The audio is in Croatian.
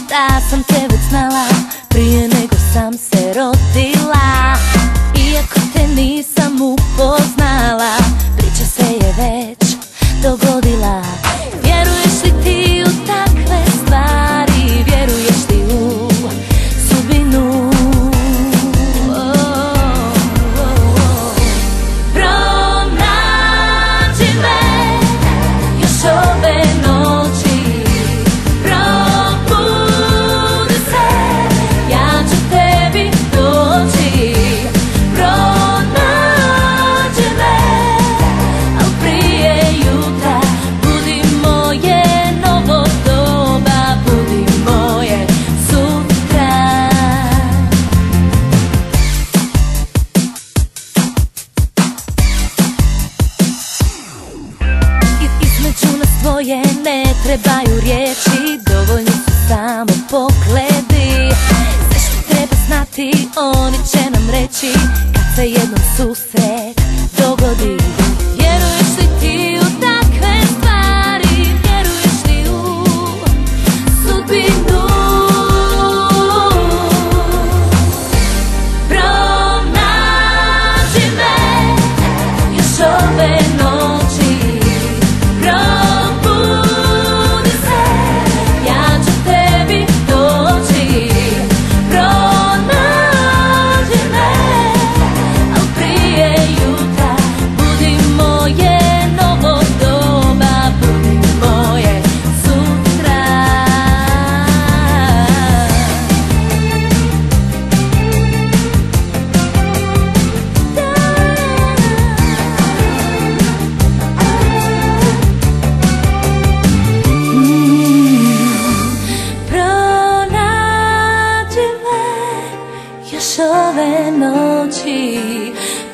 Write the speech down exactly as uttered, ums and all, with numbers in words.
Da sam te već znala prije nego sam se rodila, iako te nisam upoznala, priča se je već dogodila. Vjeruješ li ti u takve stvari, vjeruješ li u sudbinu? Pronađi me još ove noći, probudi se, ja ću tebi doći. Pronađi me, al prije jutra, budi moje novo doba, budi moje sutra. Između nas dvoje ne trebaju riječi, dovoljni su samo pogledi. Sve što treba znati oni će nam reći kad se jednom susret dogodi. Vjeruješ li ti u takve stvari, vjeruješ li u sudbinu? Pronađi me još ove noći, probudi se, ja ću tebi doći. Pronađi me, al prije jutra, budi moje novo doba, budi moje sutra. Pronađi me još ove noći,